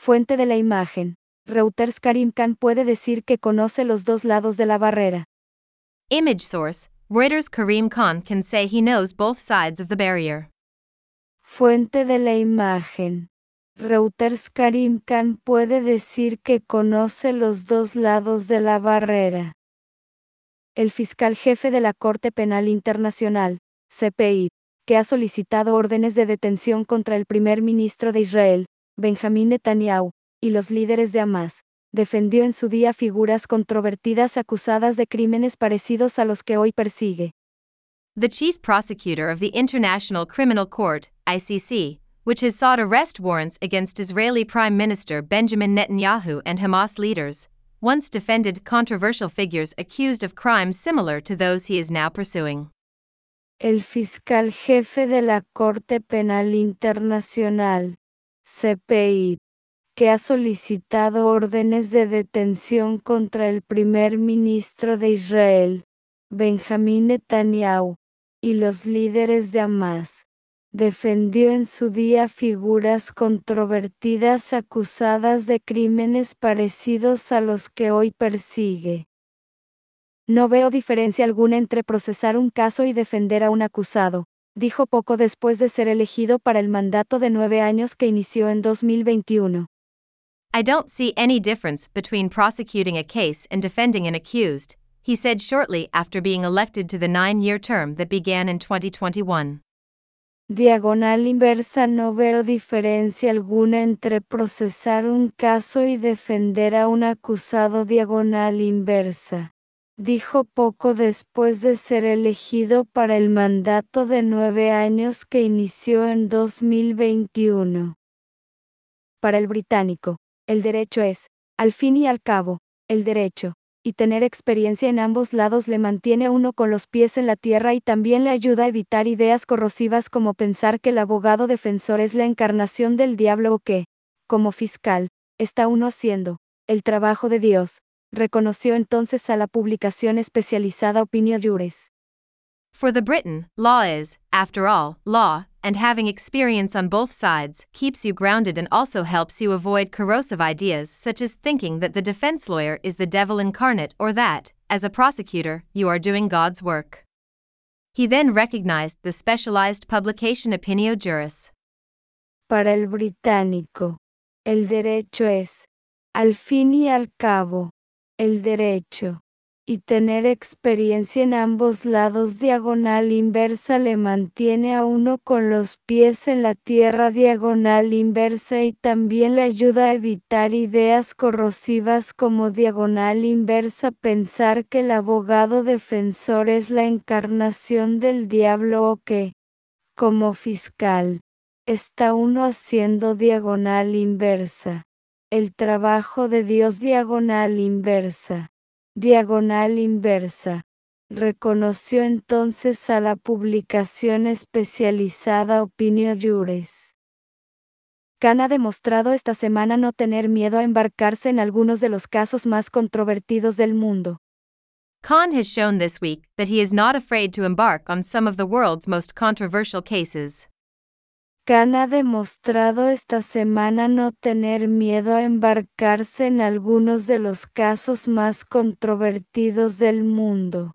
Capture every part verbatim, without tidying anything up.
Fuente de la imagen. Reuters. Karim Khan puede decir que conoce los dos lados de la barrera. Image source, Reuters. Karim Khan can say he knows both sides of the barrier. Fuente de la imagen. Reuters. Karim Khan puede decir que conoce los dos lados de la barrera. El fiscal jefe de la Corte Penal Internacional, C P I, que ha solicitado órdenes de detención contra el primer ministro de Israel, Benjamín Netanyahu, y los líderes de Hamás, defendió en su día figuras controvertidas acusadas de crímenes parecidos a los que hoy persigue. The chief prosecutor of the International Criminal Court, I C C, which has sought arrest warrants against Israeli Prime Minister Benjamin Netanyahu and Hamas leaders, once defended controversial figures accused of crimes similar to those he is now pursuing. El fiscal jefe de la Corte Penal Internacional, C P I, que ha solicitado órdenes de detención contra el primer ministro de Israel, Benjamín Netanyahu, y los líderes de Hamás, defendió en su día figuras controvertidas acusadas de crímenes parecidos a los que hoy persigue. No veo diferencia alguna entre procesar un caso y defender a un acusado, dijo poco después de ser elegido para el mandato de nueve años que inició en dos mil veintiuno. I don't see any difference between prosecuting a case and defending an accused, he said shortly after being elected to the nine-year term that began in twenty twenty-one. Diagonal inversa. No veo diferencia alguna entre procesar un caso y defender a un acusado. Diagonal inversa. Dijo poco después de ser elegido para el mandato de nueve años que inició en dos mil veintiuno. Para el británico, el derecho es, al fin y al cabo, el derecho, y tener experiencia en ambos lados le mantiene a uno con los pies en la tierra y también le ayuda a evitar ideas corrosivas como pensar que el abogado defensor es la encarnación del diablo o que, como fiscal, está uno haciendo el trabajo de Dios, reconoció entonces a la publicación especializada Opinio Juris. For the Briton, law is, after all, law, and having experience on both sides keeps you grounded and also helps you avoid corrosive ideas such as thinking that the defense lawyer is the devil incarnate or that, as a prosecutor, you are doing God's work. He then recognized the specialized publication Opinio Juris. Para el británico, el derecho es, al fin y al cabo, el derecho, y tener experiencia en ambos lados. Diagonal inversa le mantiene a uno con los pies en la tierra. Diagonal inversa y también le ayuda a evitar ideas corrosivas como diagonal inversa pensar que el abogado defensor es la encarnación del diablo o que, como fiscal, está uno haciendo diagonal inversa el trabajo de Dios. Diagonal inversa. Diagonal inversa. Reconoció entonces a la publicación especializada Opinio Juris. Khan ha demostrado esta semana no tener miedo a embarcarse en algunos de los casos más controvertidos del mundo. Khan has shown this week that he is not afraid to embark on some of the world's most controversial cases. Khan ha demostrado esta semana no tener miedo a embarcarse en algunos de los casos más controvertidos del mundo.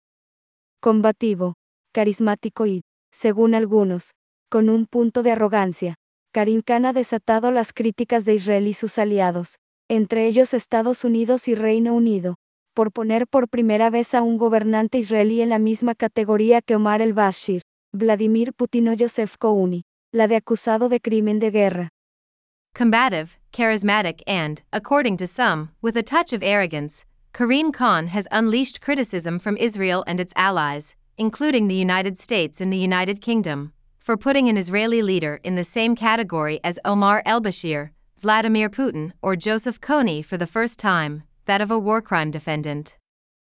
Combativo, carismático y, según algunos, con un punto de arrogancia, Karim Khan ha desatado las críticas de Israel y sus aliados, entre ellos Estados Unidos y Reino Unido, por poner por primera vez a un gobernante israelí en la misma categoría que Omar el-Bashir, Vladimir Putin o Joseph Kony, la de acusado de crimen de guerra. Combative, charismatic and, according to some, with a touch of arrogance, Karim Khan has unleashed criticism from Israel and its allies, including the United States and the United Kingdom, for putting an Israeli leader in the same category as Omar el-Bashir, Vladimir Putin or Joseph Kony for the first time, that of a war crime defendant.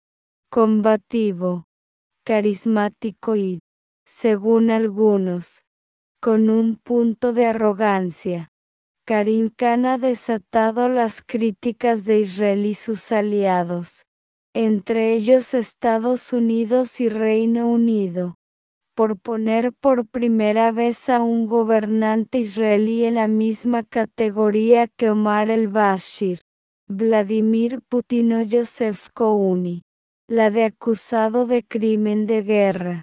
Combativo, carismático y, según algunos, con un punto de arrogancia. Karim Khan ha desatado las críticas de Israel y sus aliados, entre ellos Estados Unidos y Reino Unido, por poner por primera vez a un gobernante israelí en la misma categoría que Omar el-Bashir, Vladimir Putin o Joseph Kouni, la de acusado de crimen de guerra.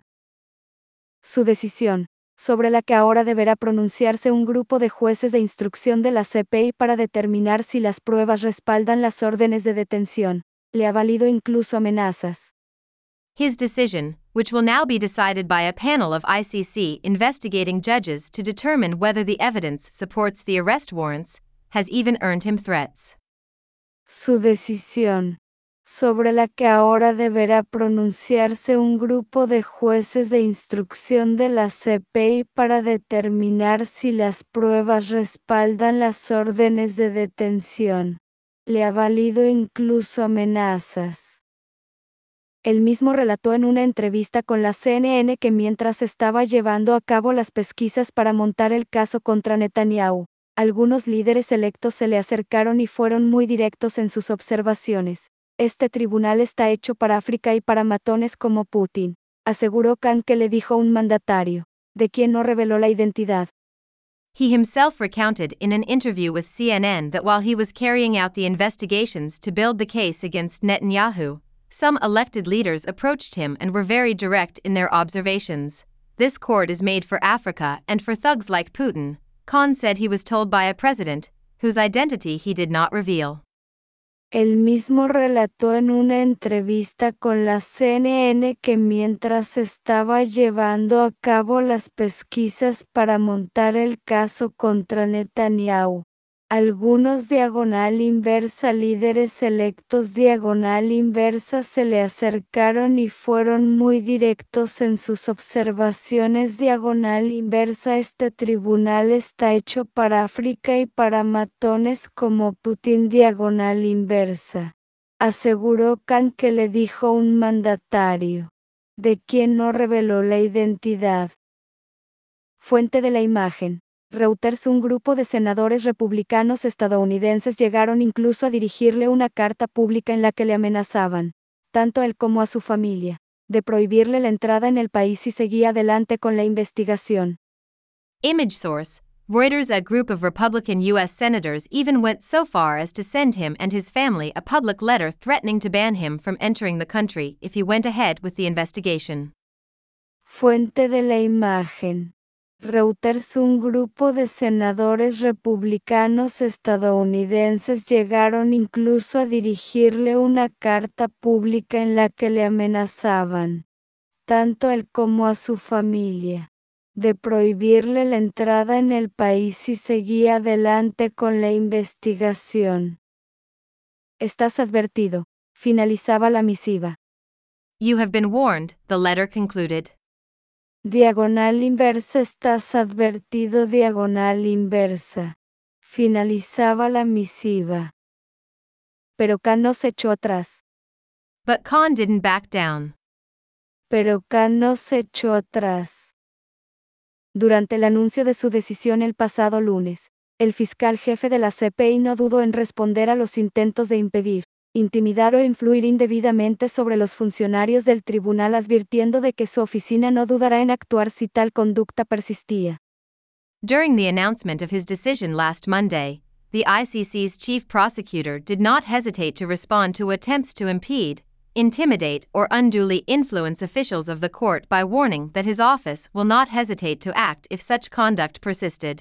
Su decisión, sobre la que ahora deberá pronunciarse un grupo de jueces de instrucción de la C P I para determinar si las pruebas respaldan las órdenes de detención, le ha valido incluso amenazas. His decision, which will now be decided by a panel of I C C investigating judges to determine whether the evidence supports the arrest warrants, has even earned him threats. Su decisión, sobre la que ahora deberá pronunciarse un grupo de jueces de instrucción de la C P I para determinar si las pruebas respaldan las órdenes de detención, le ha valido incluso amenazas. Él mismo relató en una entrevista con la C N N que mientras estaba llevando a cabo las pesquisas para montar el caso contra Netanyahu, algunos líderes electos se le acercaron y fueron muy directos en sus observaciones. Este tribunal está hecho para África y para matones como Putin, aseguró Khan, que le dijo un mandatario, de quien no reveló la identidad. He himself recounted in an interview with C N N that while he was carrying out the investigations to build the case against Netanyahu, some elected leaders approached him and were very direct in their observations. This court is made for Africa and for thugs like Putin, Khan said he was told by a president, whose identity he did not reveal. Él mismo relató en una entrevista con la C N N que mientras estaba llevando a cabo las pesquisas para montar el caso contra Netanyahu, algunos diagonal inversa líderes electos diagonal inversa se le acercaron y fueron muy directos en sus observaciones diagonal inversa. Este tribunal está hecho para África y para matones como Putin diagonal inversa, aseguró Khan, que le dijo un mandatario, de quien no reveló la identidad. Fuente de la imagen. Reuters. Un grupo de senadores republicanos estadounidenses llegaron incluso a dirigirle una carta pública en la que le amenazaban, tanto a él como a su familia, de prohibirle la entrada en el país si seguía adelante con la investigación. Image source, Reuters. A group of Republican U S senators even went so far as to send him and his family a public letter threatening to ban him from entering the country if he went ahead with the investigation. Fuente de la imagen. Reuters. Un grupo de senadores republicanos estadounidenses llegaron incluso a dirigirle una carta pública en la que le amenazaban, tanto a él como a su familia, de prohibirle la entrada en el país si seguía adelante con la investigación. Estás advertido, finalizaba la misiva. You have been warned, the letter concluded. Diagonal inversa. Estás advertido diagonal inversa. Finalizaba la misiva. Pero Khan no se echó atrás. But Khan didn't back down. Pero Khan no se echó atrás. Durante el anuncio de su decisión el pasado lunes, el fiscal jefe de la C P I no dudó en responder a los intentos de impedir, intimidar o influir indebidamente sobre los funcionarios del tribunal, advirtiendo de que su oficina no dudará en actuar si tal conducta persistía. During the announcement of his decision last Monday, the I C C's chief prosecutor did not hesitate to respond to attempts to impede, intimidate or unduly influence officials of the court by warning that his office will not hesitate to act if such conduct persisted.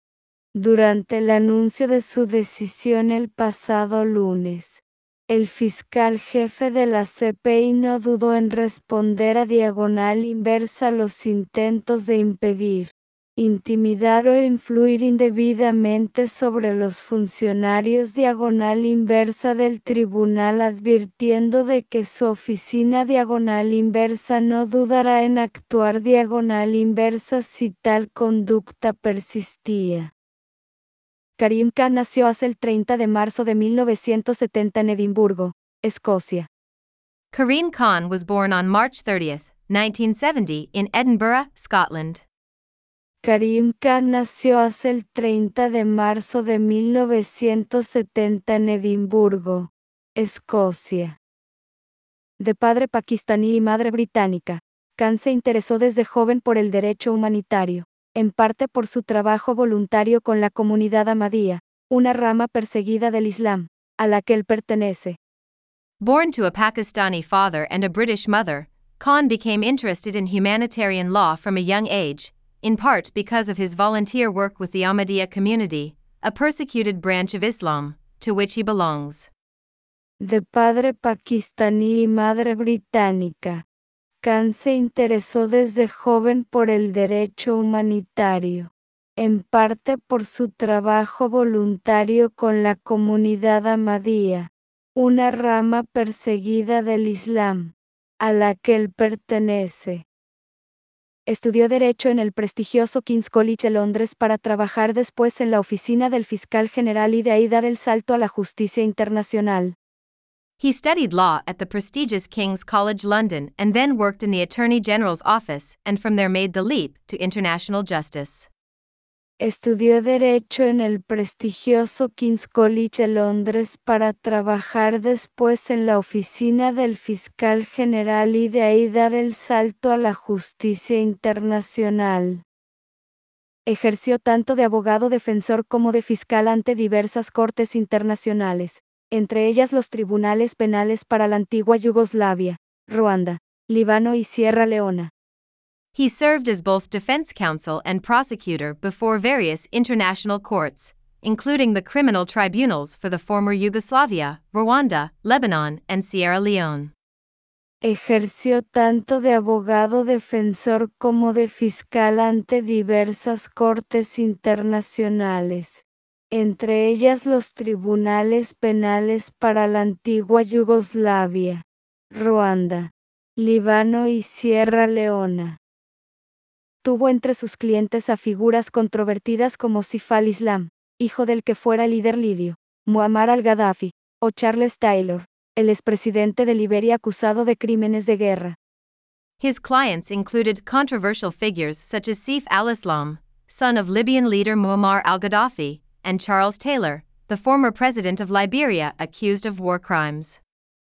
Durante el anuncio de su decisión el pasado lunes, el fiscal jefe de la C P I no dudó en responder a diagonal inversa los intentos de impedir, intimidar o influir indebidamente sobre los funcionarios diagonal inversa del tribunal, advirtiendo de que su oficina diagonal inversa no dudará en actuar diagonal inversa si tal conducta persistía. Karim Khan nació hace el treinta de marzo de mil novecientos setenta en Edimburgo, Escocia. Karim Khan was born on March thirtieth, nineteen seventy in Edinburgh, Scotland. Karim Khan nació hace el treinta de marzo de mil novecientos setenta en Edimburgo, Escocia. De padre pakistaní y madre británica, Khan se interesó desde joven por el derecho humanitario, en parte por su trabajo voluntario con la comunidad Ahmadía, una rama perseguida del Islam, a la que él pertenece. Born to a Pakistani father and a British mother, Khan became interested in humanitarian law from a young age, in part because of his volunteer work with the Ahmadiyya community, a persecuted branch of Islam, to which he belongs. De padre pakistaní y madre británica, Khan se interesó desde joven por el derecho humanitario, en parte por su trabajo voluntario con la comunidad Ahmadía, una rama perseguida del Islam, a la que él pertenece. Estudió Derecho en el prestigioso King's College de Londres para trabajar después en la oficina del fiscal general y de ahí dar el salto a la justicia internacional. He studied law at the prestigious King's College London and then worked in the Attorney General's office and from there made the leap to international justice. Estudió Derecho en el prestigioso King's College de Londres para trabajar después en la oficina del fiscal general y de ahí dar el salto a la justicia internacional. Ejerció tanto de abogado defensor como de fiscal ante diversas cortes internacionales, entre ellas los tribunales penales para la antigua Yugoslavia, Ruanda, Líbano y Sierra Leona. He served as both defense counsel and prosecutor before various international courts, including the criminal tribunals for the former Yugoslavia, Rwanda, Lebanon, and Sierra Leone. Ejerció tanto de abogado defensor como de fiscal ante diversas cortes internacionales, entre ellas los tribunales penales para la antigua Yugoslavia, Ruanda, Líbano y Sierra Leona. Tuvo entre sus clientes a figuras controvertidas como Saif al-Islam, hijo del que fuera líder lidio, Muammar al-Gaddafi, o Charles Taylor, el expresidente de Liberia acusado de crímenes de guerra. His clients included controversial figures such as Saif al-Islam, son of Libyan leader Muammar al-Gaddafi, and Charles Taylor, the former president of Liberia accused of war crimes.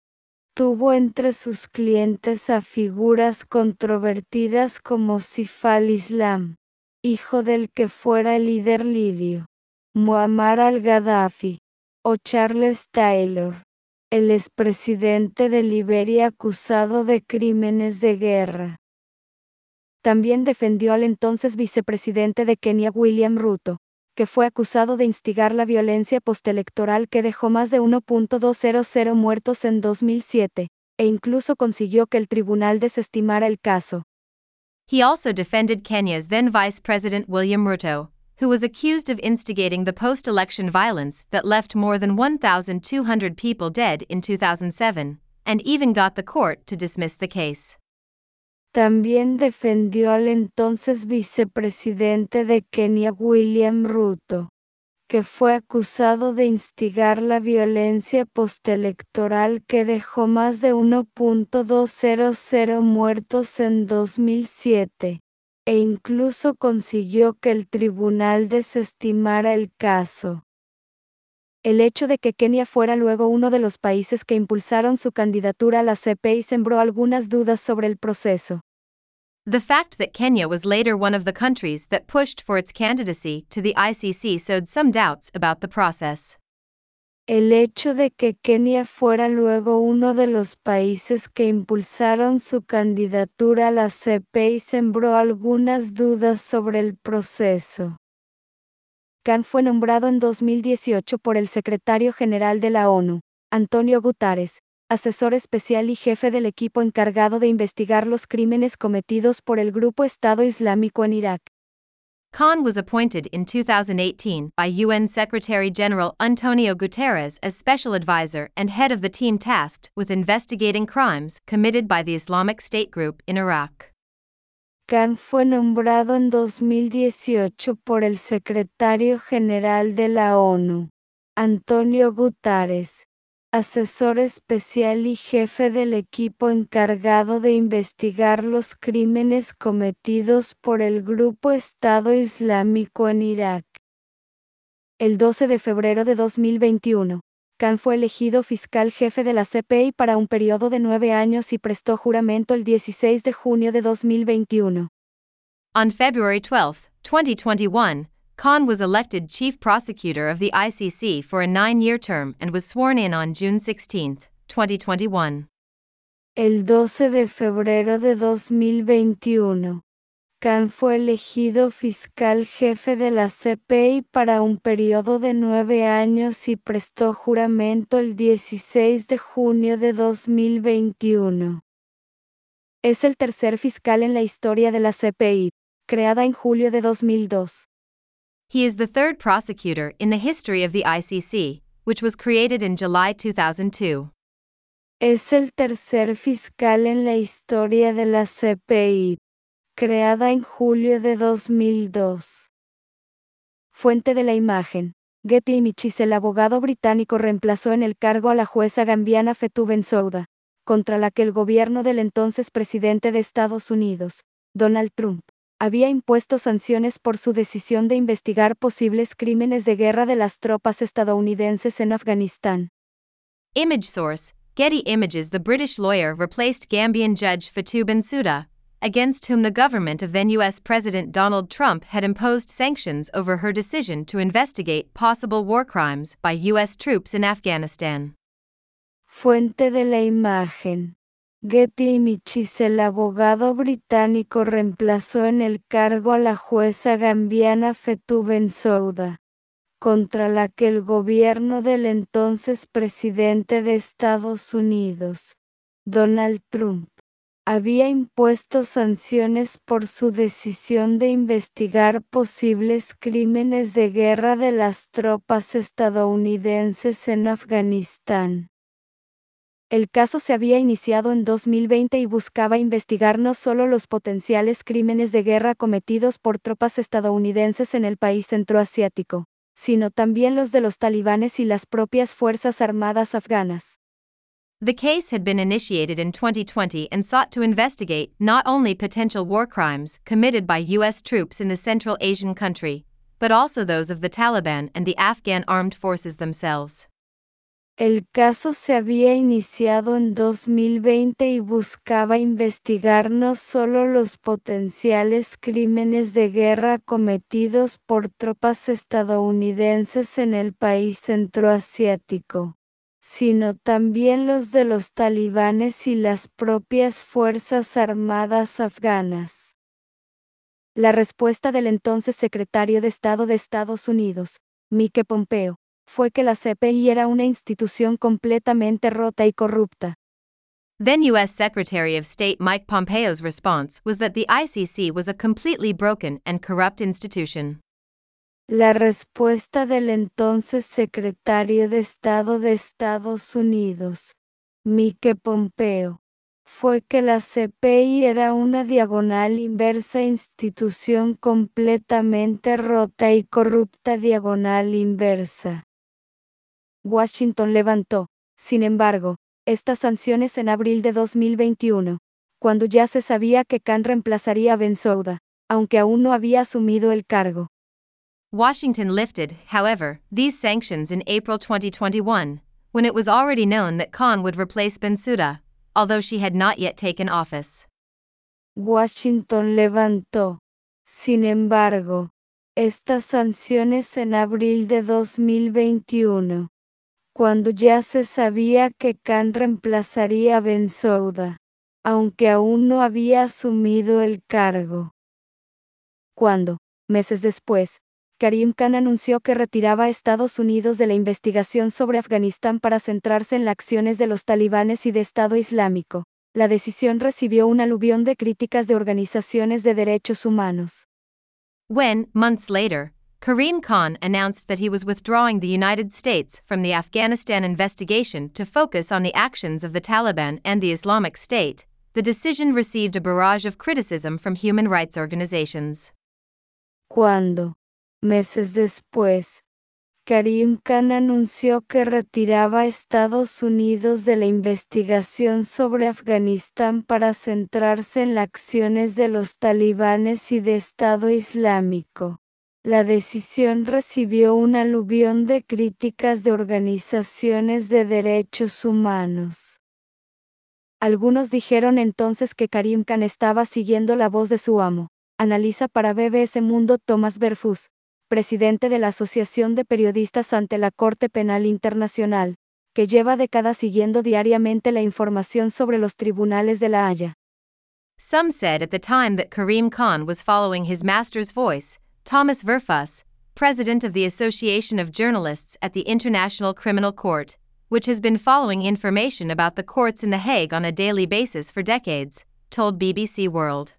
Tuvo entre sus clientes a figuras controvertidas como Saif al-Islam, hijo del que fuera el líder lidio, Muammar al-Gaddafi, o Charles Taylor, el expresidente de Liberia acusado de crímenes de guerra. También defendió al entonces vicepresidente de Kenia William Ruto, que fue acusado de instigar la violencia postelectoral que dejó más de uno punto doscientos muertos en dos mil siete, e incluso consiguió que el tribunal desestimara el caso. He also defended Kenya's then Vice President William Ruto, who was accused of instigating the post-election violence that left more than one thousand two hundred people dead in two thousand seven, and even got the court to dismiss the case. También defendió al entonces vicepresidente de Kenia William Ruto, que fue acusado de instigar la violencia postelectoral que dejó más de uno punto doscientos muertos en dos mil siete, e incluso consiguió que el tribunal desestimara el caso. El hecho de que Kenia fuera luego uno de los países que impulsaron su candidatura a la C P I sembró algunas dudas sobre el proceso. The fact that Kenya was later one of the countries that pushed for its candidacy to the I C C sowed some doubts about the process. El hecho de que Kenia fuera luego uno de los países que impulsaron su candidatura a la C P I sembró algunas dudas sobre el proceso. Khan fue nombrado en dos mil dieciocho por el secretario general de la ONU, Antonio Guterres, asesor especial y jefe del equipo encargado de investigar los crímenes cometidos por el grupo Estado Islámico en Irak. Khan was appointed in two thousand eighteen by U N Secretary-General Antonio Guterres as special advisor and head of the team tasked with investigating crimes committed by the Islamic State group in Iraq. Khan fue nombrado en dos mil dieciocho por el secretario general de la ONU, Antonio Guterres, asesor especial y jefe del equipo encargado de investigar los crímenes cometidos por el grupo Estado Islámico en Irak. El doce de febrero de dos mil veintiuno, Khan fue elegido fiscal jefe de la C P I para un periodo de nueve años y prestó juramento el dieciséis de junio de dos mil veintiuno. On February twelfth, twenty twenty-one, Khan was elected chief prosecutor of the I C C for a nine-year term and was sworn in on June sixteenth, twenty twenty-one. El doce de febrero de dos mil veintiuno, Khan fue elegido fiscal jefe de la C P I para un periodo de nueve años y prestó juramento el dieciséis de junio de dos mil veintiuno. Es el tercer fiscal en la historia de la C P I, creada en julio de dos mil dos. He is the third prosecutor in the history of the I C C, which was created in July two thousand two. Es el tercer fiscal en la historia de la C P I, creada en julio de dos mil dos. Fuente de la imagen. Getty Images. El abogado británico reemplazó en el cargo a la jueza gambiana Fatou Bensouda, contra la que el gobierno del entonces presidente de Estados Unidos, Donald Trump, había impuesto sanciones por su decisión de investigar posibles crímenes de guerra de las tropas estadounidenses en Afganistán. Image source, Getty Images. The British lawyer replaced Gambian judge Fatou Bensouda, against whom the government of then U S President Donald Trump had imposed sanctions over her decision to investigate possible war crimes by U S troops in Afghanistan. Fuente de la imagen. Getty Images. El abogado británico reemplazó en el cargo a la jueza gambiana Fatou Bensouda, contra la que el gobierno del entonces presidente de Estados Unidos, Donald Trump, había impuesto sanciones por su decisión de investigar posibles crímenes de guerra de las tropas estadounidenses en Afganistán. El caso se había iniciado en dos mil veinte y buscaba investigar no solo los potenciales crímenes de guerra cometidos por tropas estadounidenses en el país centroasiático, sino también los de los talibanes y las propias Fuerzas Armadas afganas. The case had been initiated in twenty twenty and sought to investigate not only potential war crimes committed by U S troops in the Central Asian country, but also those of the Taliban and the Afghan armed forces themselves. El caso se había iniciado en dos mil veinte y buscaba investigar no solo los potenciales crímenes de guerra cometidos por tropas estadounidenses en el país centroasiático, sino también los de los talibanes y las propias Fuerzas Armadas afganas. La respuesta del entonces secretario de Estado de Estados Unidos, Mike Pompeo, fue que la C P I era una institución completamente rota y corrupta. Then U S Secretary of State Mike Pompeo's response was that the I C C was a completely broken and corrupt institution. La respuesta del entonces secretario de Estado de Estados Unidos, Mike Pompeo, fue que la C P I era una diagonal inversa institución completamente rota y corrupta diagonal inversa. Washington levantó, sin embargo, estas sanciones en abril de dos mil veintiuno, cuando ya se sabía que Khan reemplazaría a Bensouda, aunque aún no había asumido el cargo. Washington lifted, however, these sanctions in April twenty twenty-one, when it was already known that Khan would replace Bensouda, although she had not yet taken office. Washington levantó, sin embargo, estas sanciones en abril de dos mil veintiuno, cuando ya se sabía que Khan reemplazaría a Bensouda, aunque aún no había asumido el cargo. Cuando, meses después, Karim Khan anunció que retiraba a Estados Unidos de la investigación sobre Afganistán para centrarse en las acciones de los talibanes y de Estado Islámico, la decisión recibió un aluvión de críticas de organizaciones de derechos humanos. When, months later, Karim Khan announced that he was withdrawing the United States from the Afghanistan investigation to focus on the actions of the Taliban and the Islamic State, the decision received a barrage of criticism from human rights organizations. Cuando, meses después, Karim Khan anunció que retiraba a Estados Unidos de la investigación sobre Afganistán para centrarse en las acciones de los talibanes y de Estado Islámico, La decisión recibió un aluvión de críticas de organizaciones de derechos humanos. Algunos dijeron entonces que Karim Khan estaba siguiendo la voz de su amo. Analiza para B B S Mundo Thomas Verfuss, presidente de la Asociación de Periodistas ante la Corte Penal Internacional, que lleva décadas siguiendo diariamente la información sobre los tribunales de La Haya. Some said at the time that Karim Khan was following his master's voice. Thomas Verfuss, president of the Association of Journalists at the International Criminal Court, which has been following information about the courts in The Hague on a daily basis for decades, told B B C World.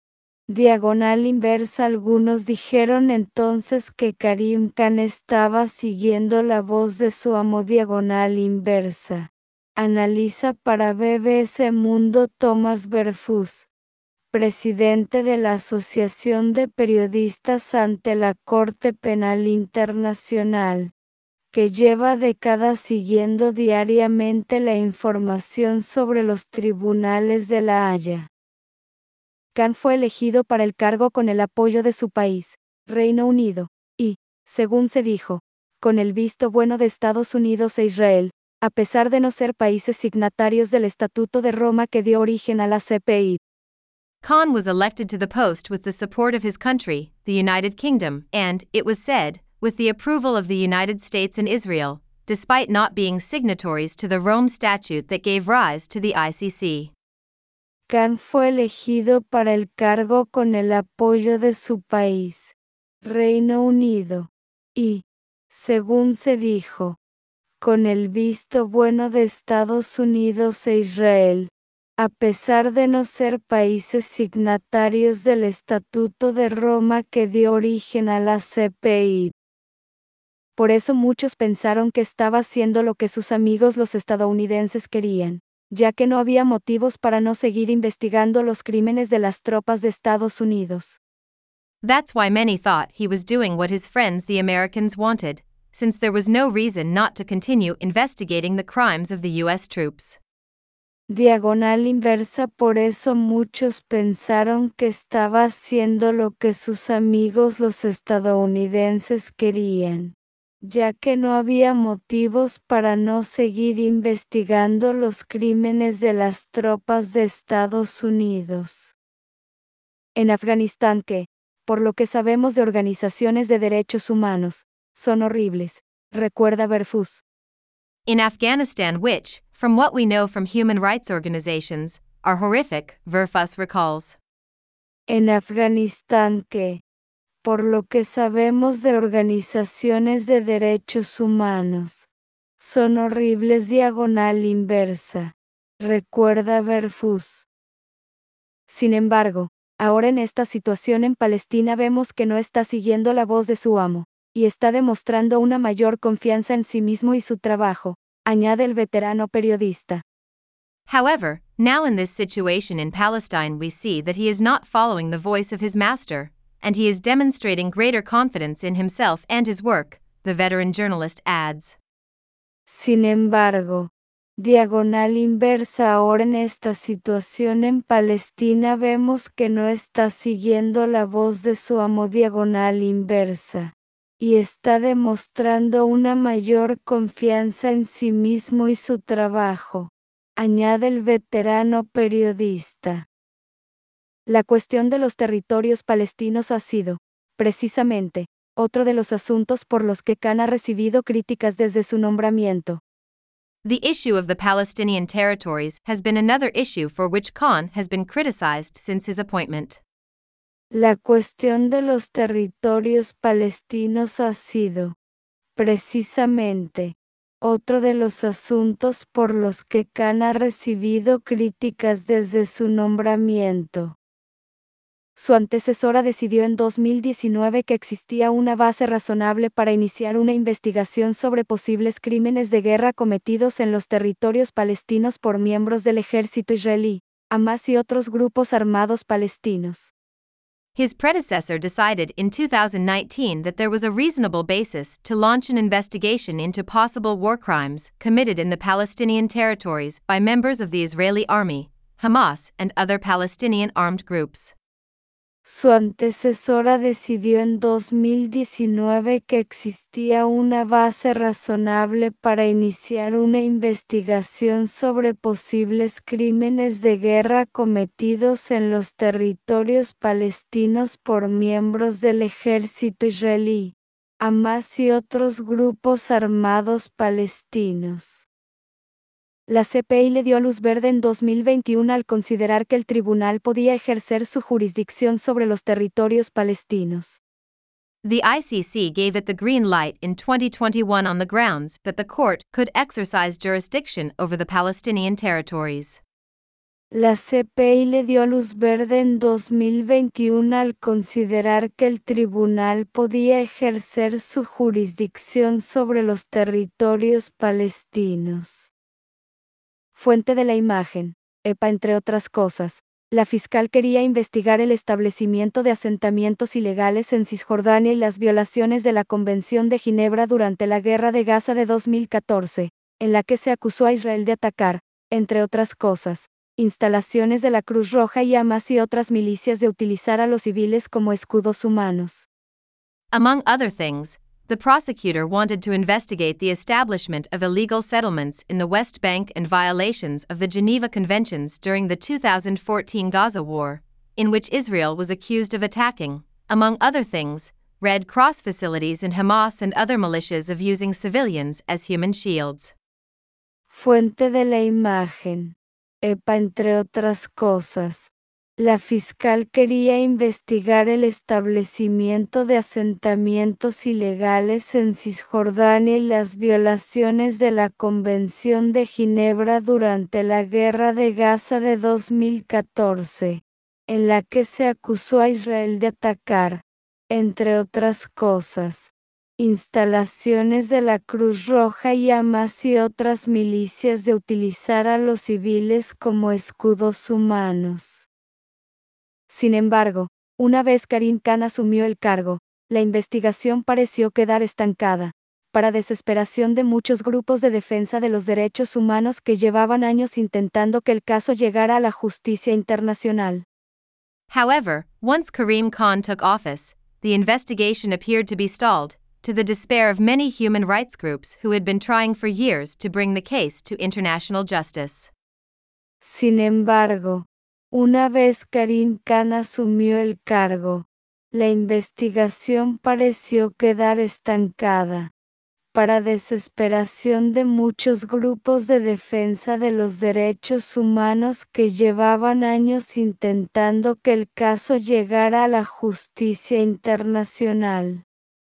Diagonal inversa. Algunos dijeron entonces que Karim Khan estaba siguiendo la voz de su amo. Diagonal inversa. Analiza para B B S Mundo Thomas Verfuss, presidente de la Asociación de Periodistas ante la Corte Penal Internacional, que lleva décadas siguiendo diariamente la información sobre los tribunales de La Haya. Khan fue elegido para el cargo con el apoyo de su país, Reino Unido, y, según se dijo, con el visto bueno de Estados Unidos e Israel, a pesar de no ser países signatarios del Estatuto de Roma que dio origen a la C P I. Khan was elected to the post with the support of his country, the United Kingdom, and, it was said, with the approval of the United States and Israel, despite not being signatories to the Rome Statute that gave rise to the I C C. Khan fue elegido para el cargo con el apoyo de su país, Reino Unido, y, según se dijo, con el visto bueno de Estados Unidos e Israel, a pesar de no ser países signatarios del Estatuto de Roma que dio origen a la C P I. Por eso muchos pensaron que estaba haciendo lo que sus amigos los estadounidenses querían, ya que no había motivos para no seguir investigando los crímenes de las tropas de Estados Unidos. That's why many thought he was doing what his friends the Americans wanted, since there was no reason not to continue investigating the crimes of the U S troops. Diagonal inversa. Por eso muchos pensaron que estaba haciendo lo que sus amigos los estadounidenses querían, ya que no había motivos para no seguir investigando los crímenes de las tropas de Estados Unidos. En Afganistán que, por lo que sabemos de organizaciones de derechos humanos, son horribles, recuerda Verfuss. In Afghanistan which, from what we know from human rights organizations, are horrific, Verfuss recalls. En Afganistán que, por lo que sabemos de organizaciones de derechos humanos, son horribles. Diagonal inversa, recuerda Verfuss. Sin embargo, ahora en esta situación en Palestina vemos que no está siguiendo la voz de su amo, y está demostrando una mayor confianza en sí mismo y su trabajo, añade el veterano periodista. However, now in this situation in Palestine we see that he is not following the voice of his master, and he is demonstrating greater confidence in himself and his work, the veteran journalist adds. Sin embargo, diagonal inversa. Ahora en esta situación en Palestina vemos que no está siguiendo la voz de su amo. Diagonal inversa. Y está demostrando una mayor confianza en sí mismo y su trabajo, añade el veterano periodista. La cuestión de los territorios palestinos ha sido, precisamente, otro de los asuntos por los que Khan ha recibido críticas desde su nombramiento. The issue of the Palestinian territories has been another issue for which Khan has been criticized since his appointment. La cuestión de los territorios palestinos ha sido, precisamente, otro de los asuntos por los que Khan ha recibido críticas desde su nombramiento. Su antecesora decidió en dos mil diecinueve que existía una base razonable para iniciar una investigación sobre posibles crímenes de guerra cometidos en los territorios palestinos por miembros del ejército israelí, Hamas y otros grupos armados palestinos. His predecessor decided in two thousand nineteen that there was a reasonable basis to launch an investigation into possible war crimes committed in the Palestinian territories by members of the Israeli army, Hamas, and other Palestinian armed groups. Su antecesora decidió en dos mil diecinueve que existía una base razonable para iniciar una investigación sobre posibles crímenes de guerra cometidos en los territorios palestinos por miembros del ejército israelí, Hamás y otros grupos armados palestinos. La C P I le dio luz verde en dos mil veintiuno al considerar que el tribunal podía ejercer su jurisdicción sobre los territorios palestinos. The I C C gave it the green light in twenty twenty-one on the grounds that the court could exercise jurisdiction over the Palestinian territories. La C P I le dio luz verde en dos mil veintiuno al considerar que el tribunal podía ejercer su jurisdicción sobre los territorios palestinos. Fuente de la imagen. E P A. Entre otras cosas, la fiscal quería investigar el establecimiento de asentamientos ilegales en Cisjordania y las violaciones de la Convención de Ginebra durante la Guerra de Gaza de dos mil catorce, en la que se acusó a Israel de atacar, entre otras cosas, instalaciones de la Cruz Roja y Hamás y otras milicias de utilizar a los civiles como escudos humanos. Among other things, the prosecutor wanted to investigate the establishment of illegal settlements in the West Bank and violations of the Geneva Conventions during the two thousand fourteen Gaza War, in which Israel was accused of attacking, among other things, Red Cross facilities and Hamas and other militias of using civilians as human shields. Fuente de la imagen. E P A. Entre otras cosas, la fiscal quería investigar el establecimiento de asentamientos ilegales en Cisjordania y las violaciones de la Convención de Ginebra durante la Guerra de Gaza de dos mil catorce, en la que se acusó a Israel de atacar, entre otras cosas, instalaciones de la Cruz Roja y Hamás y otras milicias de utilizar a los civiles como escudos humanos. Sin embargo, una vez Karim Khan asumió el cargo, la investigación pareció quedar estancada, para desesperación de muchos grupos de defensa de los derechos humanos que llevaban años intentando que el caso llegara a la justicia internacional. However, once Karim Khan took office, the investigation appeared to be stalled, to the despair of many human rights groups who had been trying for years to bring the case to international justice. Sin embargo, una vez Karim Khan asumió el cargo, la investigación pareció quedar estancada, para desesperación de muchos grupos de defensa de los derechos humanos que llevaban años intentando que el caso llegara a la justicia internacional.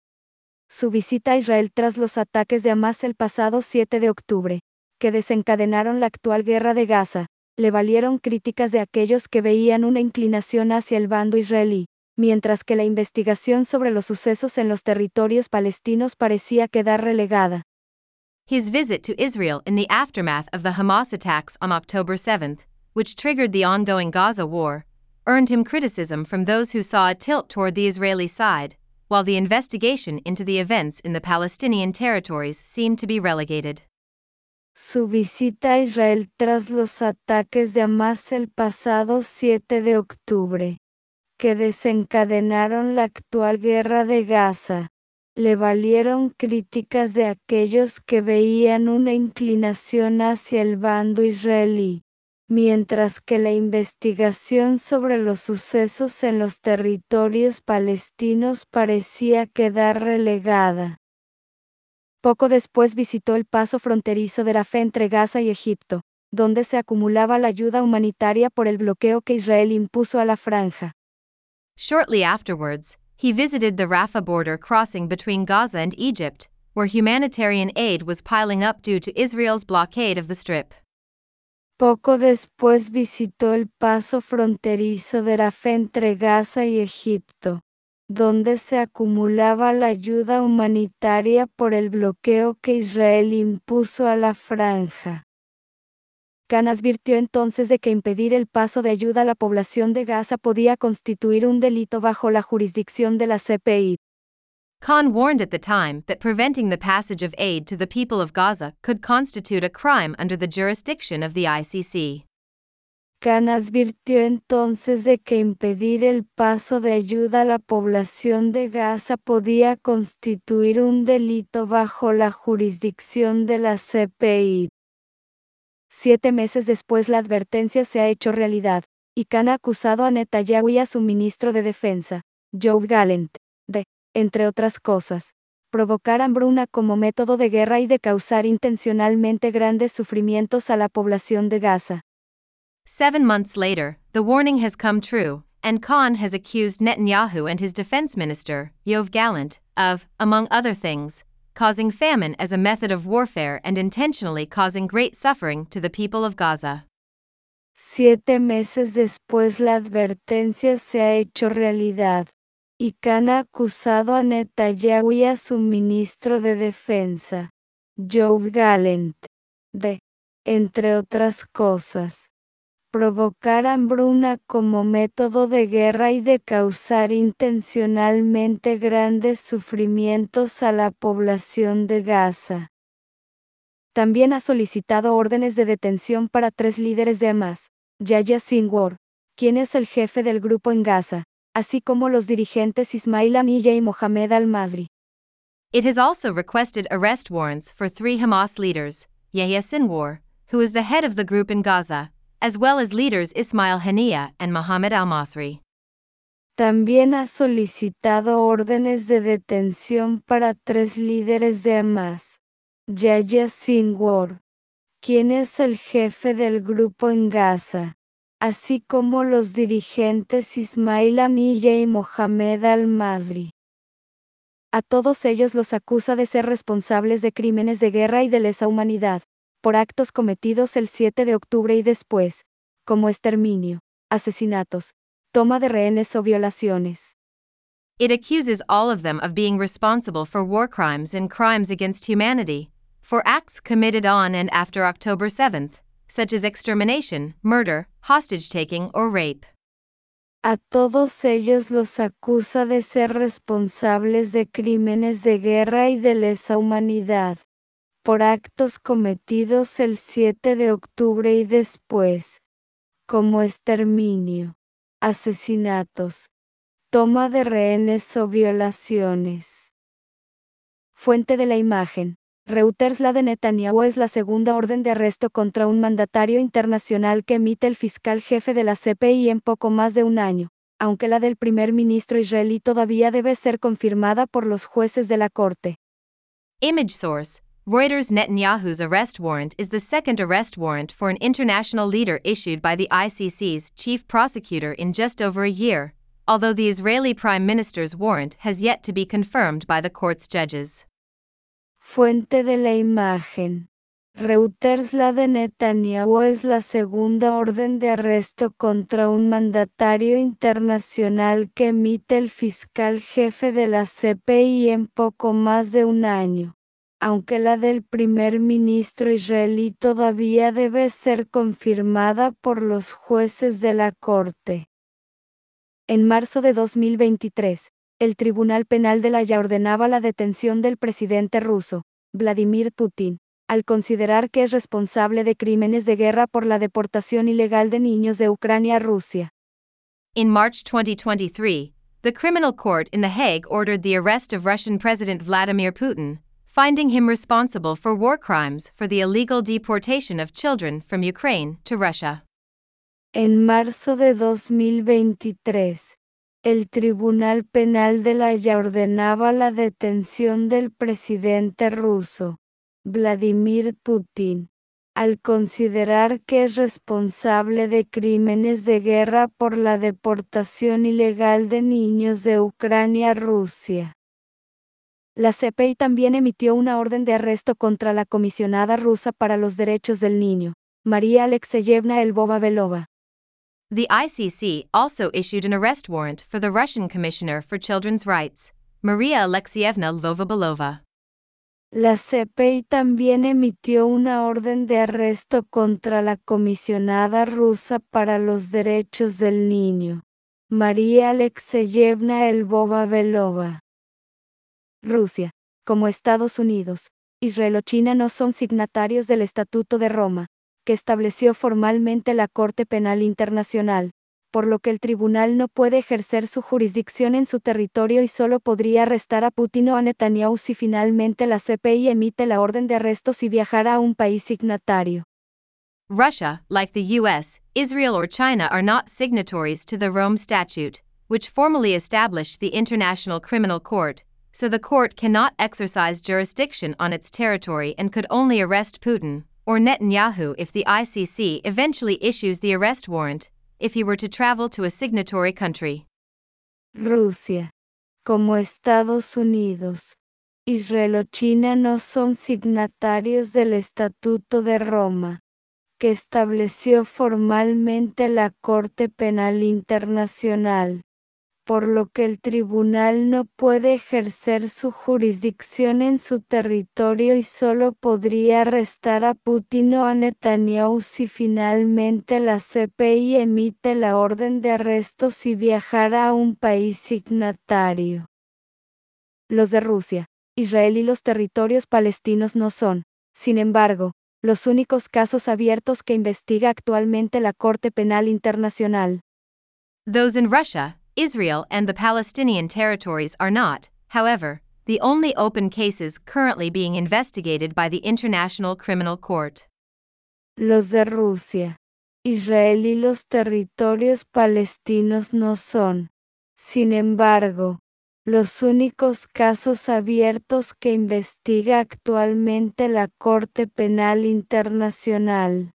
Su visita a Israel tras los ataques de Hamás el pasado siete de octubre, que desencadenaron la actual guerra de Gaza, le valieron críticas de aquellos que veían una inclinación hacia el bando israelí, mientras que la investigación sobre los sucesos en los territorios palestinos parecía quedar relegada. His visit to Israel in the aftermath of the Hamas attacks on October seventh, which triggered the ongoing Gaza war, earned him criticism from those who saw a tilt toward the Israeli side, while the investigation into the events in the Palestinian territories seemed to be relegated. Su visita a Israel tras los ataques de Hamás el pasado siete de octubre, que desencadenaron la actual guerra de Gaza, le valieron críticas de aquellos que veían una inclinación hacia el bando israelí, mientras que la investigación sobre los sucesos en los territorios palestinos parecía quedar relegada. Poco después visitó el paso fronterizo de Rafah entre Gaza y Egipto, donde se acumulaba la ayuda humanitaria por el bloqueo que Israel impuso a la franja. Shortly afterwards, he visited the Rafah border crossing between Gaza and Egypt, where humanitarian aid was piling up due to Israel's blockade of the Strip. Poco después visitó el paso fronterizo de Rafah entre Gaza y Egipto, donde se acumulaba la ayuda humanitaria por el bloqueo que Israel impuso a la franja. Khan advirtió entonces de que impedir el paso de ayuda a la población de Gaza podía constituir un delito bajo la jurisdicción de la C P I. Khan warned at the time that preventing the passage of aid to the people of Gaza could constitute a crime under the jurisdiction of the I C C. Khan advirtió entonces de que impedir el paso de ayuda a la población de Gaza podía constituir un delito bajo la jurisdicción de la C P I. Siete meses después la advertencia se ha hecho realidad, y Khan ha acusado a Netanyahu y a su ministro de Defensa, Yoav Gallant, de, entre otras cosas, provocar hambruna como método de guerra y de causar intencionalmente grandes sufrimientos a la población de Gaza. Seven months later, the warning has come true, and Khan has accused Netanyahu and his defense minister, Yoav Gallant, of, among other things, causing famine as a method of warfare and intentionally causing great suffering to the people of Gaza. Siete meses después la advertencia se ha hecho realidad, y Khan ha acusado a Netanyahu y a su ministro de Defensa, Yoav Gallant, de, entre otras cosas, provocar hambruna como método de guerra y de causar intencionalmente grandes sufrimientos a la población de Gaza. También ha solicitado órdenes de detención para tres líderes de Hamas, Yahya Sinwar, quien es el jefe del grupo en Gaza, así como los dirigentes Ismail Haniyeh y Mohamed al-Masri. It has also requested arrest warrants for three Hamas leaders, Yahya Sinwar, who is the head of the group in Gaza, as well as leaders Ismail Haniyeh and Mohamed al-Masri. También ha solicitado órdenes de detención para tres líderes de Hamas, Yahya Sinwar, quien es el jefe del grupo en Gaza, así como los dirigentes Ismail Haniyeh y Mohamed al-Masri. A todos ellos los acusa de ser responsables de crímenes de guerra y de lesa humanidad, por actos cometidos el siete de octubre y después, como exterminio, asesinatos, toma de rehenes o violaciones. It accuses all of them of being responsible for war crimes and crimes against humanity, for acts committed on and after October seventh, such as extermination, murder, hostage-taking or rape. A todos ellos los acusa de ser responsables de crímenes de guerra y de lesa humanidad, por actos cometidos el siete de octubre y después, como exterminio, asesinatos, toma de rehenes o violaciones. Fuente de la imagen. Reuters. La de Netanyahu es la segunda orden de arresto contra un mandatario internacional que emite el fiscal jefe de la C P I en poco más de un año, aunque la del primer ministro israelí todavía debe ser confirmada por los jueces de la corte. Image source: Reuters. Netanyahu's arrest warrant is the second arrest warrant for an international leader issued by the I C C's chief prosecutor in just over a year, although the Israeli prime minister's warrant has yet to be confirmed by the court's judges. Fuente de la imagen. Reuters. La de Netanyahu es la segunda orden de arresto contra un mandatario internacional que emite el fiscal jefe de la C P I en poco más de un año, aunque la del primer ministro israelí todavía debe ser confirmada por los jueces de la corte. En marzo de dos mil veintitrés, el Tribunal Penal de la Haya ordenaba la detención del presidente ruso, Vladimir Putin, al considerar que es responsable de crímenes de guerra por la deportación ilegal de niños de Ucrania a Rusia. In March twenty twenty-three, the criminal court in The Hague ordered the arrest of Russian President Vladimir Putin, finding him responsible for war crimes for the illegal deportation of children from Ukraine to Russia. En marzo de dos mil veintitrés, el Tribunal Penal de la Haya ordenaba la detención del presidente ruso, Vladimir Putin, al considerar que es responsable de crímenes de guerra por la deportación ilegal de niños de Ucrania a Rusia. La C P I también emitió una orden de arresto contra la comisionada rusa para los derechos del niño, María Alexeyevna Lvova-Belova. The I C C also issued an arrest warrant for the Russian Commissioner for Children's Rights, Maria Alexeyevna Lvova-Belova. La C P I también emitió una orden de arresto contra la comisionada rusa para los derechos del niño, María Alexeyevna Lvova-Belova. Rusia, como Estados Unidos, Israel o China no son signatarios del Estatuto de Roma, que estableció formalmente la Corte Penal Internacional, por lo que el tribunal no puede ejercer su jurisdicción en su territorio y solo podría arrestar a Putin o a Netanyahu si finalmente la C P I emite la orden de arresto si viajara a un país signatario. Russia, like the U S, Israel or China are not signatories to the Rome Statute, which formally established the International Criminal Court, so the court cannot exercise jurisdiction on its territory and could only arrest Putin or Netanyahu if the I C C eventually issues the arrest warrant, if he were to travel to a signatory country. Rusia, como Estados Unidos, Israel o China no son signatarios del Estatuto de Roma, que estableció formalmente la Corte Penal Internacional, por lo que el tribunal no puede ejercer su jurisdicción en su territorio y solo podría arrestar a Putin o a Netanyahu si finalmente la C P I emite la orden de arresto si viajara a un país signatario. Los de Rusia, Israel y los territorios palestinos no son, sin embargo, los únicos casos abiertos que investiga actualmente la Corte Penal Internacional. Those in Russia, Israel and the Palestinian territories are not, however, the only open cases currently being investigated by the International Criminal Court. Los de Rusia, Israel y los territorios palestinos no son, sin embargo, los únicos casos abiertos que investiga actualmente la Corte Penal Internacional.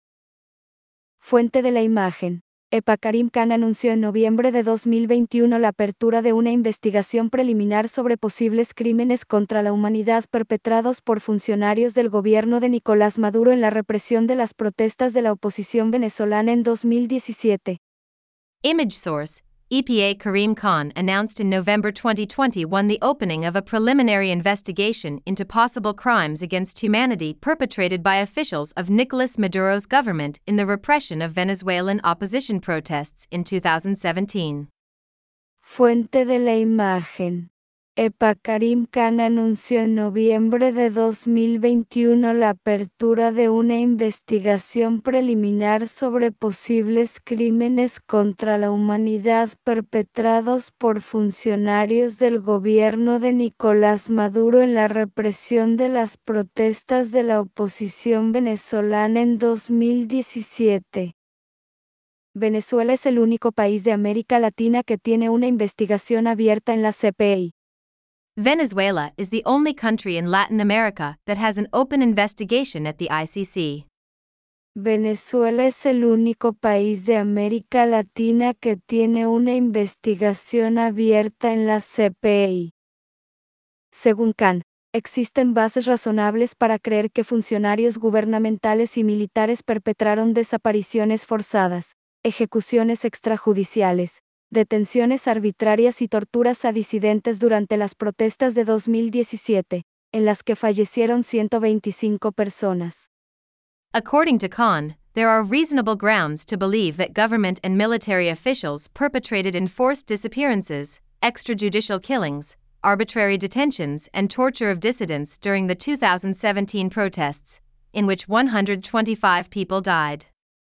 Fuente de la imagen. EPA Karim Khan anunció en noviembre de dos mil veintiuno la apertura de una investigación preliminar sobre posibles crímenes contra la humanidad perpetrados por funcionarios del gobierno de Nicolás Maduro en la represión de las protestas de la oposición venezolana en dos mil diecisiete. Image source. E P A Karim Khan announced in November twenty twenty-one the opening of a preliminary investigation into possible crimes against humanity perpetrated by officials of Nicolás Maduro's government in the repression of Venezuelan opposition protests in two thousand seventeen. Fuente de la imagen. EPA Karim Khan anunció en noviembre de dos mil veintiuno la apertura de una investigación preliminar sobre posibles crímenes contra la humanidad perpetrados por funcionarios del gobierno de Nicolás Maduro en la represión de las protestas de la oposición venezolana en dos mil diecisiete. Venezuela es el único país de América Latina que tiene una investigación abierta en la C P I. Venezuela is the only country in Latin America that has an open investigation at the I C C. Venezuela es el único país de América Latina que tiene una investigación abierta en la C P I. Según Khan, existen bases razonables para creer que funcionarios gubernamentales y militares perpetraron desapariciones forzadas, ejecuciones extrajudiciales, detenciones arbitrarias y torturas a disidentes durante las protestas de dos mil diecisiete, en las que fallecieron ciento veinticinco personas. According to Khan, there are reasonable grounds to believe that government and military officials perpetrated enforced disappearances, extrajudicial killings, arbitrary detentions and torture of dissidents during the two thousand seventeen protests, in which one hundred twenty-five people died.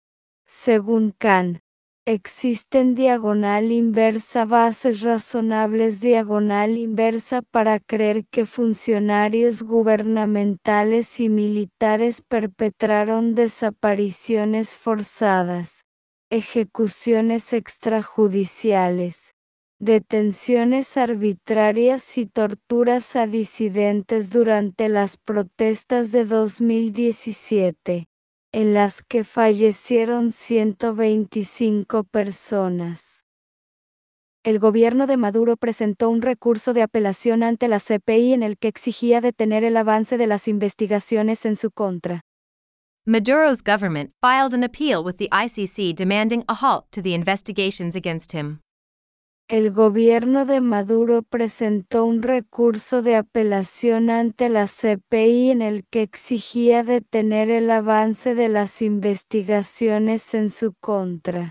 Según Khan, existen diagonal inversa bases razonables diagonal inversa para creer que funcionarios gubernamentales y militares perpetraron desapariciones forzadas, ejecuciones extrajudiciales, detenciones arbitrarias y torturas a disidentes durante las protestas de dos mil diecisiete. En las que fallecieron ciento veinticinco personas. El gobierno de Maduro presentó un recurso de apelación ante la C P I en el que exigía detener el avance de las investigaciones en su contra. Maduro's government filed an appeal with the I C C demanding a halt to the investigations against him. El gobierno de Maduro presentó un recurso de apelación ante la C P I en el que exigía detener el avance de las investigaciones en su contra.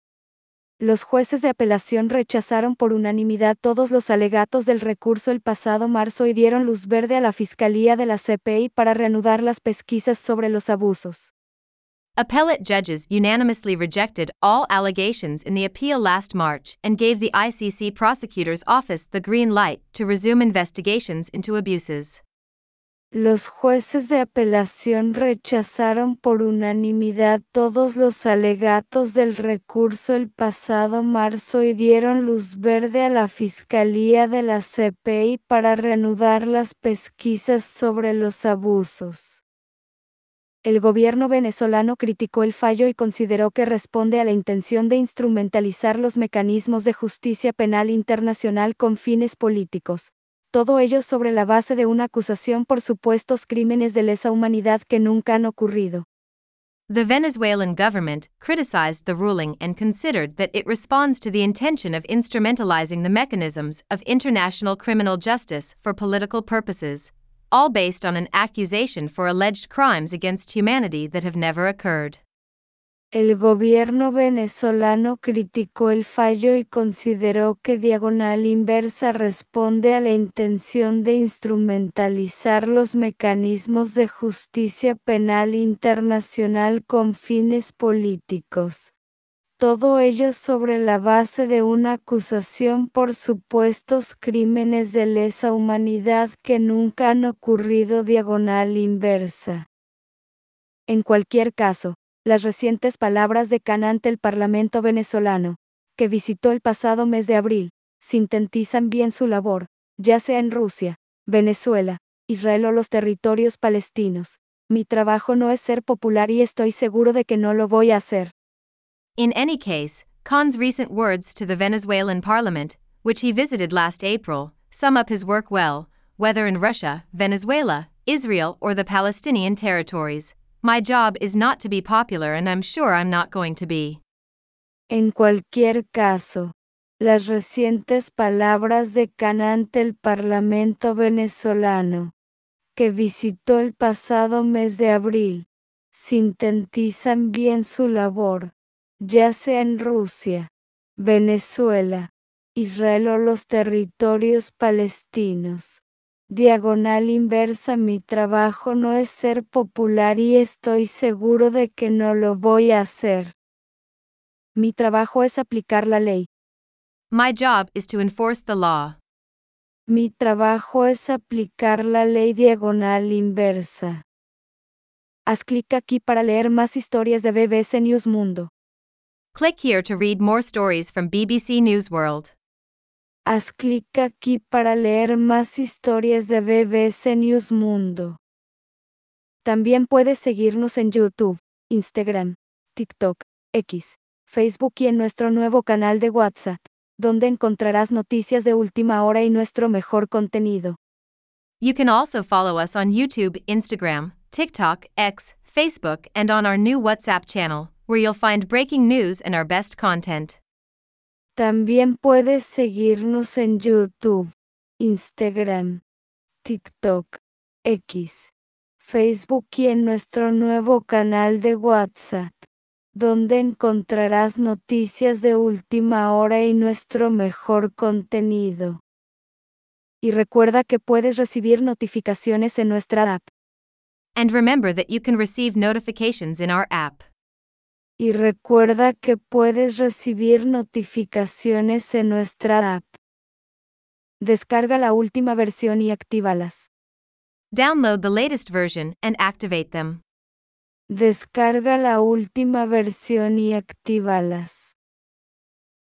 Los jueces de apelación rechazaron por unanimidad todos los alegatos del recurso el pasado marzo y dieron luz verde a la Fiscalía de la C P I para reanudar las pesquisas sobre los abusos. Appellate judges unanimously rejected all allegations in the appeal last March and gave the I C C Prosecutor's Office the green light to resume investigations into abuses. Los jueces de apelación rechazaron por unanimidad todos los alegatos del recurso el pasado marzo y dieron luz verde a la Fiscalía de la C P I para reanudar las pesquisas sobre los abusos. El gobierno venezolano criticó el fallo y consideró que responde a la intención de instrumentalizar los mecanismos de justicia penal internacional con fines políticos. Todo ello sobre la base de una acusación por supuestos crímenes de lesa humanidad que nunca han ocurrido. The Venezuelan government criticized the ruling and considered that it responds to the intention of instrumentalizing the mechanisms of international criminal justice for political purposes, all based on an accusation for alleged crimes against humanity that have never occurred. El gobierno venezolano criticó el fallo y consideró que Diagonal Inversa responde a la intención de instrumentalizar los mecanismos de justicia penal internacional con fines políticos. Todo ello sobre la base de una acusación por supuestos crímenes de lesa humanidad que nunca han ocurrido. Diagonal Inversa. En cualquier caso, las recientes palabras de Khan ante el Parlamento venezolano, que visitó el pasado mes de abril, sintetizan bien su labor, ya sea en Rusia, Venezuela, Israel o los territorios palestinos. Mi trabajo no es ser popular y estoy seguro de que no lo voy a hacer. In any case, Khan's recent words to the Venezuelan parliament, which he visited last April, sum up his work well, whether in Russia, Venezuela, Israel or the Palestinian territories. My job is not to be popular and I'm sure I'm not going to be. En cualquier caso, las recientes palabras de Khan ante el Parlamento venezolano, que visitó el pasado mes de abril, sintetizan bien su labor, ya sea en Rusia, Venezuela, Israel o los territorios palestinos. Diagonal Inversa. Mi trabajo no es ser popular y estoy seguro de que no lo voy a hacer. Mi trabajo es aplicar la ley. My job is to enforce the law. Mi trabajo es aplicar la ley. Diagonal Inversa. Haz clic aquí para leer más historias de B B C News Mundo. Click here to read more stories from B B C News World. Haz clic aquí para leer más historias de B B C News Mundo. También puedes seguirnos en YouTube, Instagram, TikTok, X, Facebook y en nuestro nuevo canal de WhatsApp, donde encontrarás noticias de última hora y nuestro mejor contenido. You can also follow us on YouTube, Instagram, TikTok, X, Facebook and on our new WhatsApp channel, where you'll find breaking news and our best content. También puedes seguirnos en YouTube, Instagram, TikTok, X, Facebook y en nuestro nuevo canal de WhatsApp, donde encontrarás noticias de última hora y nuestro mejor contenido. Y recuerda que puedes recibir notificaciones en nuestra app. And remember that you can receive notifications in our app. Y recuerda que puedes recibir notificaciones en nuestra app. Descarga la última versión y actívalas. Download the latest version and activate them. Descarga la última versión y actívalas.